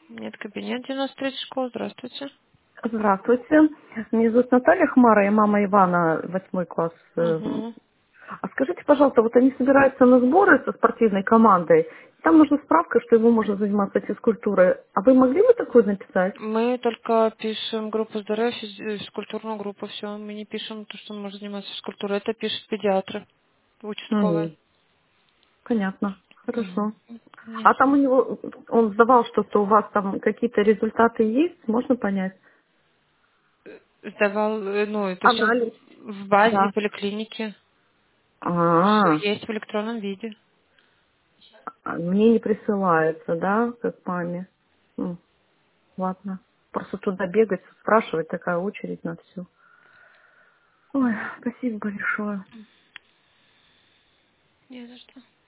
Нет, кабинет 93 школа. Здравствуйте. Здравствуйте. Меня зовут Наталья Хмара, я мама Ивана, 8 класс. Угу. А скажите, пожалуйста, вот они собираются на сборы со спортивной командой. Там нужна справка, что ему можно заниматься физкультурой. А вы могли бы такое написать? Мы только пишем группу здоровья, физкультурную группу, все. Мы не пишем то, что он может заниматься физкультурой. Это пишет педиатры, участковые. Понятно. Хорошо. Мгм. А Конечно. там у него, он сдавал что-то, у вас там какие-то результаты есть, можно понять? Сдавал, ну, это все Анализ. в базе Да. поликлиники. Все А, есть в электронном виде. мне не присылается, да, как маме. Ладно. Просто туда бегать, спрашивать, такая очередь на все. Ой, спасибо большое. Не за что.